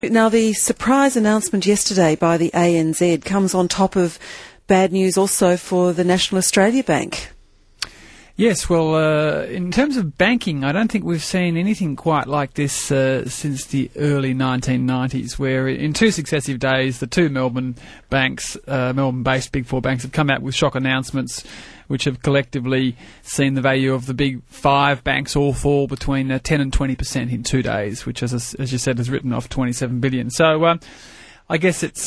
Now, the surprise announcement yesterday by the ANZ comes on top of bad news also for the National Australia Bank. Yes, well, in terms of banking, I don't think we've seen anything quite like this since the early 1990s, where in two successive days, the two Melbourne banks, Melbourne-based Big Four banks, have come out with shock announcements which have collectively seen the value of the Big Five banks all fall between 10 and 20% in 2 days, which, as you said, has written off $27 billion. So I guess it's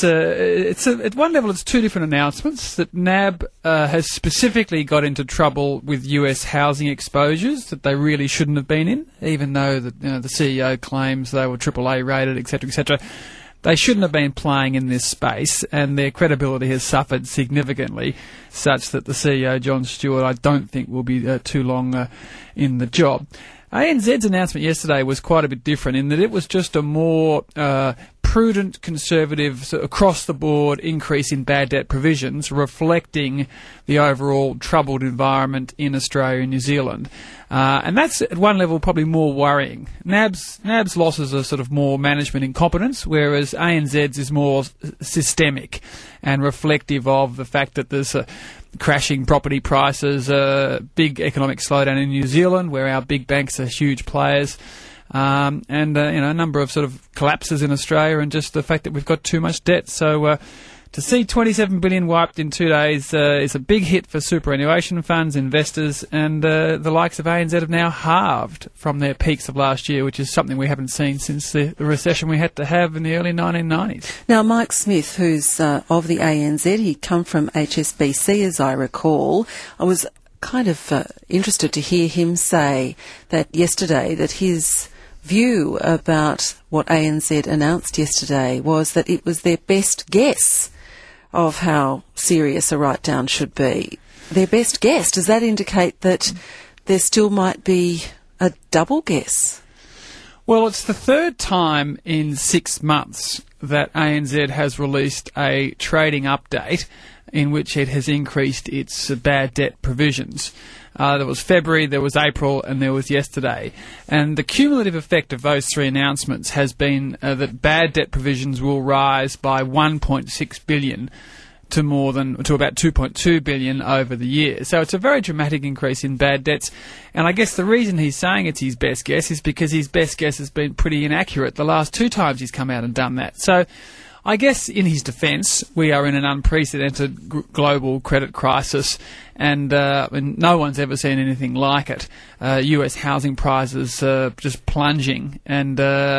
at one level it's two different announcements. That NAB has specifically got into trouble with US housing exposures that they really shouldn't have been in, even though the CEO claims they were AAA rated, etc., etc. They shouldn't have been playing in this space, and their credibility has suffered significantly, such that the CEO, John Stewart, I don't think will be too long in the job. ANZ's announcement yesterday was quite a bit different in that it was just a more prudent, conservative, across-the-board increase in bad debt provisions, reflecting the overall troubled environment in Australia and New Zealand. And that's, at one level, probably more worrying. NAB's losses are sort of more management incompetence, whereas ANZ's is more systemic and reflective of the fact that there's crashing property prices, big economic slowdown in New Zealand, where our big banks are huge players, and a number of sort of collapses in Australia, and just the fact that we've got too much debt. So to see $27 billion wiped in 2 days is a big hit for superannuation funds, investors, and the likes of ANZ have now halved from their peaks of last year, which is something we haven't seen since the recession we had to have in the early 1990s. Now, Mike Smith, who's of the ANZ, he'd come from HSBC, as I recall. I was kind of interested to hear him say that yesterday that his view about what ANZ announced yesterday was that it was their best guess of how serious a write-down should be. Their best guess, does that indicate that there still might be a double guess? Well, it's the third time in 6 months that ANZ has released a trading update in which it has increased its bad debt provisions. There was February, there was April, and there was yesterday. And the cumulative effect of those three announcements has been that bad debt provisions will rise by $1.6 billion to about $2.2 billion over the year. So it's a very dramatic increase in bad debts. And I guess the reason he's saying it's his best guess is because his best guess has been pretty inaccurate the last two times he's come out and done that. So I guess in his defence, we are in an unprecedented global credit crisis, and no one's ever seen anything like it. US housing prices just plunging, and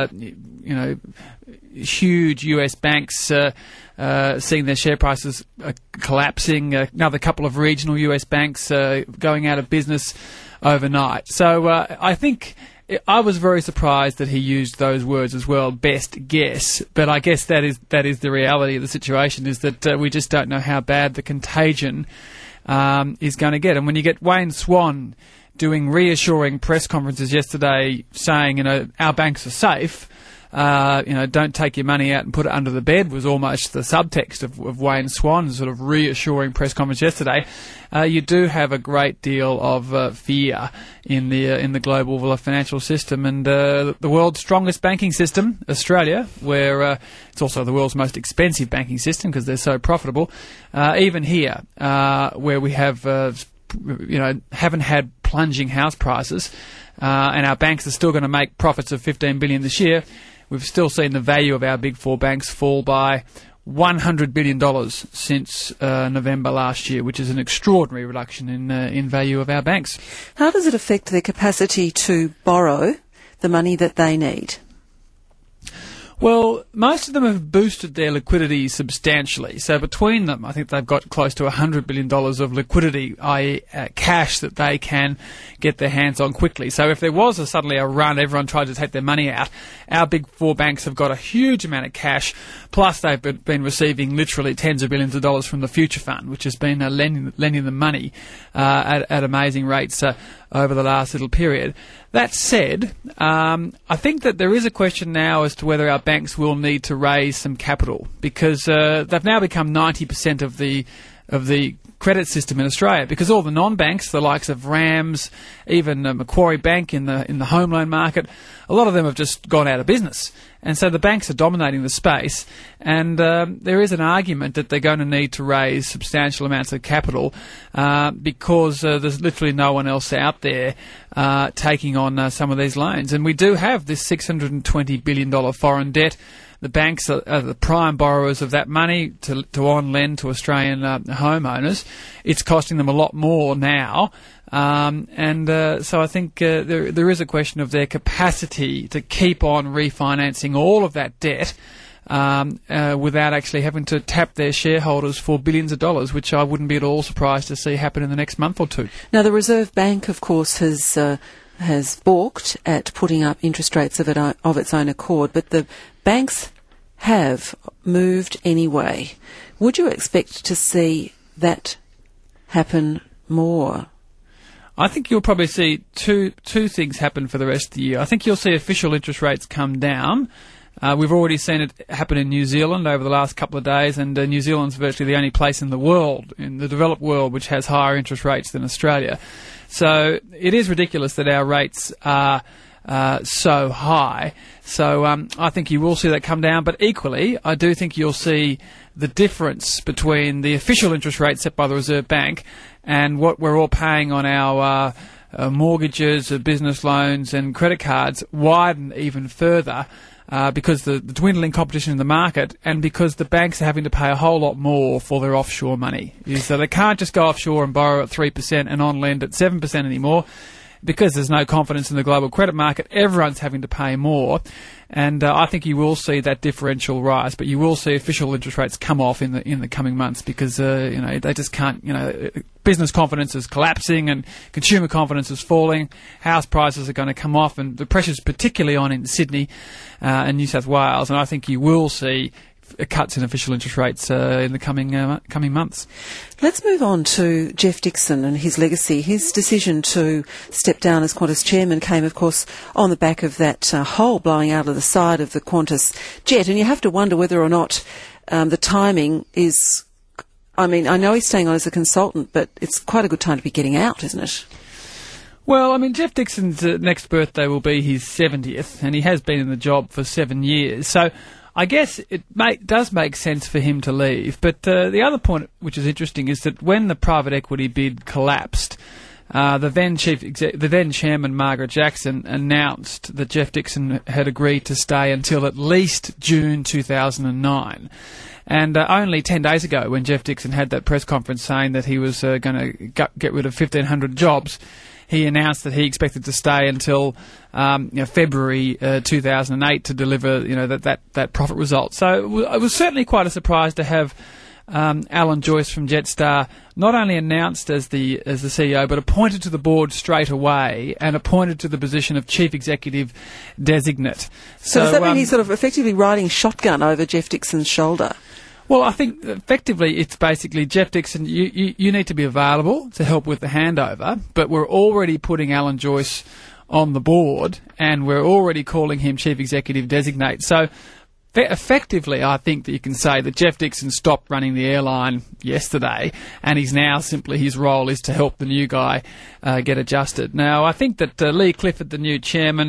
huge US banks seeing their share prices collapsing. Another couple of regional US banks going out of business overnight. So I think I was very surprised that he used those words as well, best guess. But I guess that is the reality of the situation, is that we just don't know how bad the contagion is going to get. And when you get Wayne Swan doing reassuring press conferences yesterday saying, our banks are safe, don't take your money out and put it under the bed, was almost the subtext of Wayne Swan's sort of reassuring press conference yesterday. You do have a great deal of fear in the global financial system, and the world's strongest banking system, Australia, where it's also the world's most expensive banking system because they're so profitable. Even here, where we have haven't had plunging house prices, and our banks are still going to make profits of $15 billion this year. We've still seen the value of our Big Four banks fall by $100 billion since November last year, which is an extraordinary reduction in value of our banks. How does it affect their capacity to borrow the money that they need? Well, most of them have boosted their liquidity substantially. So between them, I think they've got close to $100 billion of liquidity, i.e. cash that they can get their hands on quickly. So if there was suddenly a run, everyone tried to take their money out, our Big Four banks have got a huge amount of cash, plus they've been receiving literally tens of billions of dollars from the Future Fund, which has been lending them money at amazing rates over the last little period. That said, I think that there is a question now as to whether our banks will need to raise some capital, because they've now become 90% of the of the credit system in Australia, because all the non-banks, the likes of RAMS, even Macquarie Bank in the home loan market, a lot of them have just gone out of business. And so the banks are dominating the space, and there is an argument that they're going to need to raise substantial amounts of capital because there's literally no one else out there taking on some of these loans. And we do have this $620 billion foreign debt. The banks are the prime borrowers of that money to on-lend to Australian homeowners. It's costing them a lot more now. So I think there is a question of their capacity to keep on refinancing all of that debt without actually having to tap their shareholders for billions of dollars, which I wouldn't be at all surprised to see happen in the next month or two. Now, the Reserve Bank, of course, has balked at putting up interest rates of its own accord, but the banks have moved anyway. Would you expect to see that happen more? I think you'll probably see two things happen for the rest of the year. I think you'll see official interest rates come down. We've already seen it happen in New Zealand over the last couple of days, and New Zealand's virtually the only place in the world, in the developed world, which has higher interest rates than Australia. So it is ridiculous that our rates are so high. So I think you will see that come down. But equally, I do think you'll see the difference between the official interest rate set by the Reserve Bank and what we're all paying on our mortgages, business loans and credit cards widen even further because the dwindling competition in the market, and because the banks are having to pay a whole lot more for their offshore money. So they can't just go offshore and borrow at 3% and on-lend at 7% anymore. Because there's no confidence in the global credit market, everyone's having to pay more. And I think you will see that differential rise, but you will see official interest rates come off in the coming months because they just can't. Business confidence is collapsing and consumer confidence is falling. House prices are going to come off, and the pressure's particularly on in Sydney and New South Wales. And I think you will see cuts in official interest rates in the coming months. Let's move on to Jeff Dixon and his legacy. His decision to step down as Qantas chairman came, of course, on the back of that hole blowing out of the side of the Qantas jet. And you have to wonder whether or not the timing is... I mean, I know he's staying on as a consultant, but it's quite a good time to be getting out, isn't it? Well, I mean, Jeff Dixon's next birthday will be his 70th, and he has been in the job for 7 years. So I guess it does make sense for him to leave. But the other point, which is interesting, is that when the private equity bid collapsed, the then chairman, Margaret Jackson, announced that Jeff Dixon had agreed to stay until at least June 2009. And only 10 days ago, when Jeff Dixon had that press conference saying that he was going to get rid of 1,500 jobs, he announced that he expected to stay until February 2008 to deliver that profit result. So it was certainly quite a surprise to have Alan Joyce from Jetstar not only announced as the CEO, but appointed to the board straight away and appointed to the position of chief executive designate. So does that mean he's sort of effectively riding shotgun over Jeff Dixon's shoulder? Well, I think effectively it's basically, Jeff Dixon, you need to be available to help with the handover, but we're already putting Alan Joyce on the board and we're already calling him chief executive designate. So effectively, I think that you can say that Jeff Dixon stopped running the airline yesterday, and he's now simply, his role is to help the new guy get adjusted. Now, I think that Lee Clifford, the new chairman,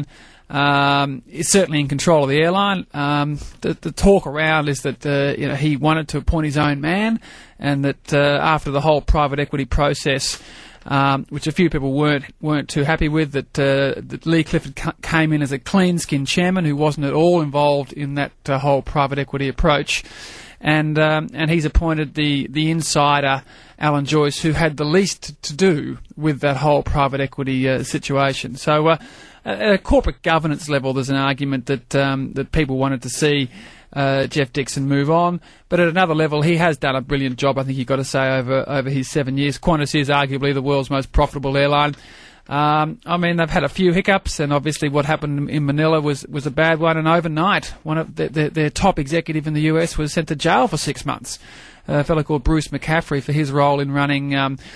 is certainly in control of the airline. The talk around is that he wanted to appoint his own man, and that after the whole private equity process, which a few people weren't too happy with, that Lee Clifford came in as a clean-skinned chairman who wasn't at all involved in that whole private equity approach, and he's appointed the insider Alan Joyce, who had the least to do with that whole private equity situation. So at a corporate governance level, there's an argument that people wanted to see Jeff Dixon move on, but at another level, he has done a brilliant job, I think you've got to say, over his 7 years. Qantas is arguably the world's most profitable airline. I mean, they've had a few hiccups, and obviously what happened in Manila was a bad one, and overnight, one of their top executive in the US was sent to jail for 6 months. A fellow called Bruce McCaffrey, for his role in running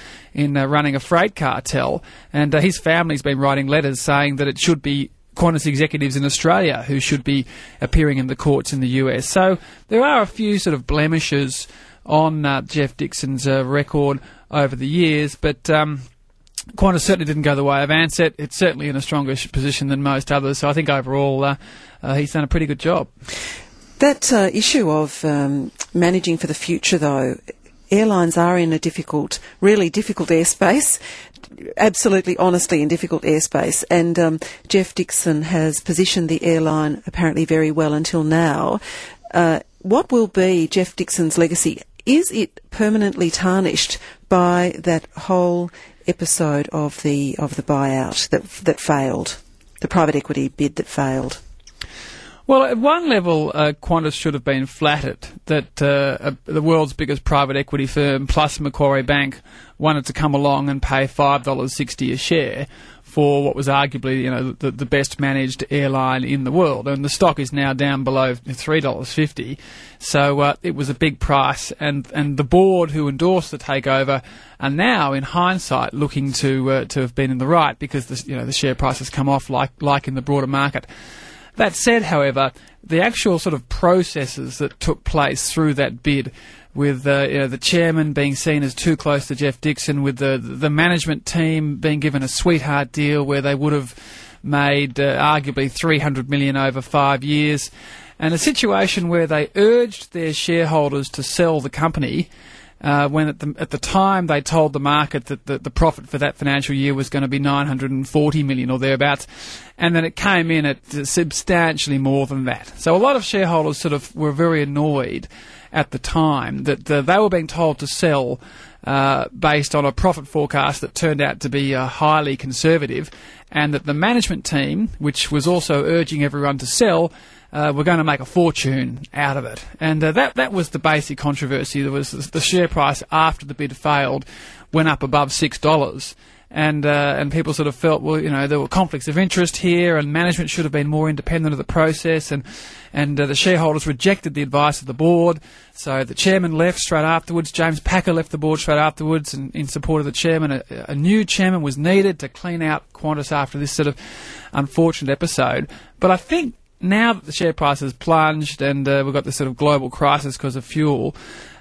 a freight cartel, and his family's been writing letters saying that it should be Qantas executives in Australia who should be appearing in the courts in the US. So there are a few sort of blemishes on Jeff Dixon's record over the years, but Qantas certainly didn't go the way of Ansett. It's certainly in a stronger position than most others, so I think overall he's done a pretty good job. That issue of managing for the future, though, airlines are in a really difficult airspace, absolutely honestly in difficult airspace, and Jeff Dixon has positioned the airline apparently very well until now. What will be Jeff Dixon's legacy? Is it permanently tarnished by that whole episode of the buyout that failed, the private equity bid that failed? Well, at one level, Qantas should have been flattered that the world's biggest private equity firm, plus Macquarie Bank, wanted to come along and pay $5.60 a share for what was arguably, the best managed airline in the world. And the stock is now down below $3.50. So it was a big price. And the board who endorsed the takeover are now, in hindsight, looking to have been in the right, because the share price has come off like in the broader market. That said, however, the actual sort of processes that took place through that bid, with the chairman being seen as too close to Jeff Dixon, with the management team being given a sweetheart deal where they would have made arguably $300 million over 5 years, and a situation where they urged their shareholders to sell the company, when at the time they told the market that the profit for that financial year was going to be $940 million or thereabouts, and then it came in at substantially more than that. So a lot of shareholders sort of were very annoyed at the time that they were being told to sell based on a profit forecast that turned out to be highly conservative, and that the management team, which was also urging everyone to sell, we're going to make a fortune out of it. And that was the basic controversy. There was the share price after the bid failed went up above $6. And people sort of felt, well, there were conflicts of interest here, and management should have been more independent of the process, and the shareholders rejected the advice of the board. So the chairman left straight afterwards. James Packer left the board straight afterwards, and in support of the chairman, a new chairman was needed to clean out Qantas after this sort of unfortunate episode. But I think now that the share price has plunged, and we've got this sort of global crisis because of fuel,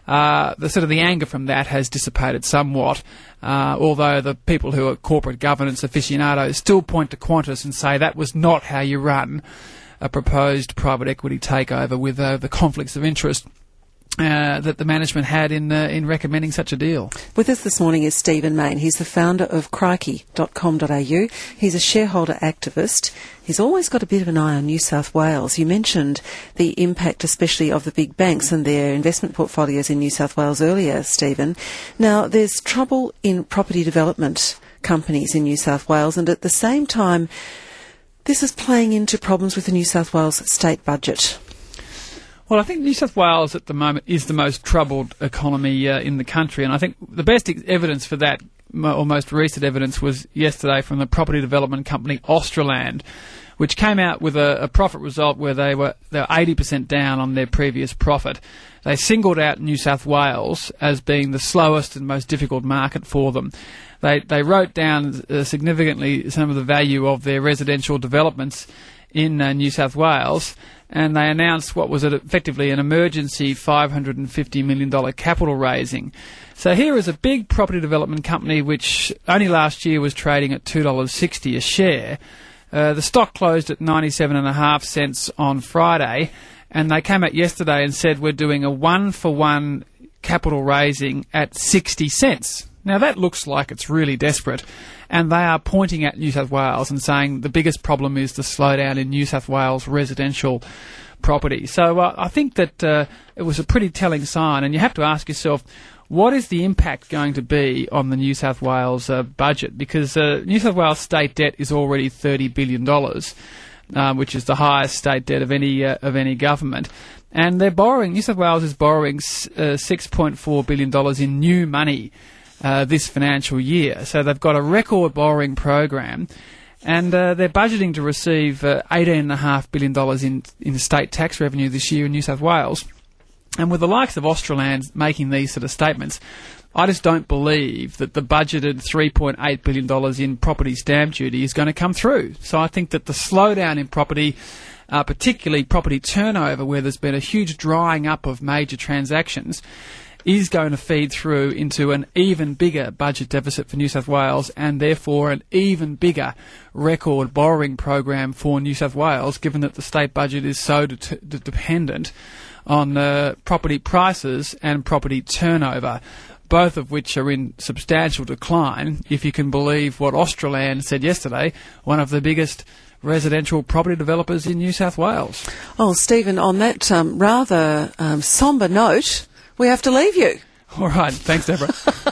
the anger from that has dissipated somewhat, although the people who are corporate governance aficionados still point to Qantas and say that was not how you run a proposed private equity takeover, with the conflicts of interest that the management had in recommending such a deal. With us this morning is Stephen Mayne. He's the founder of crikey.com.au. He's a shareholder activist. He's always got a bit of an eye on New South Wales. You mentioned the impact especially of the big banks and their investment portfolios in New South Wales earlier, Stephen. Now, there's trouble in property development companies in New South Wales, and at the same time, this is playing into problems with the New South Wales state budget. Well, I think New South Wales at the moment is the most troubled economy in the country, and I think the best evidence for that, or most recent evidence, was yesterday from the property development company Australand, which came out with a profit result where they were 80% down on their previous profit. They singled out New South Wales as being the slowest and most difficult market for them. They wrote down significantly some of the value of their residential developments in New South Wales, and they announced what was effectively an emergency $550 million capital raising. So here is a big property development company which only last year was trading at $2.60 a share. The stock closed at 97.5 cents on Friday, and they came out yesterday and said we're doing a one-for-one capital raising at 60 cents. Now that looks like it's really desperate, and they are pointing at New South Wales and saying the biggest problem is the slowdown in New South Wales residential property. So I think that it was a pretty telling sign, and you have to ask yourself, what is the impact going to be on the New South Wales budget? Because New South Wales state debt is already $30 billion, which is the highest state debt of any government. And they're borrowing. New South Wales is borrowing $6.4 billion in new money this financial year. So they've got a record borrowing program, and they're budgeting to receive $18.5 billion in state tax revenue this year in New South Wales. And with the likes of Australand making these sort of statements, I just don't believe that the budgeted $3.8 billion in property stamp duty is going to come through. So I think that the slowdown in property, particularly property turnover, where there's been a huge drying up of major transactions, is going to feed through into an even bigger budget deficit for New South Wales, and therefore an even bigger record borrowing program for New South Wales, given that the state budget is so dependent on property prices and property turnover, both of which are in substantial decline, if you can believe what Australand said yesterday, one of the biggest residential property developers in New South Wales. Oh, Stephen, on that rather sombre note, we have to leave you. All right. Thanks, Deborah.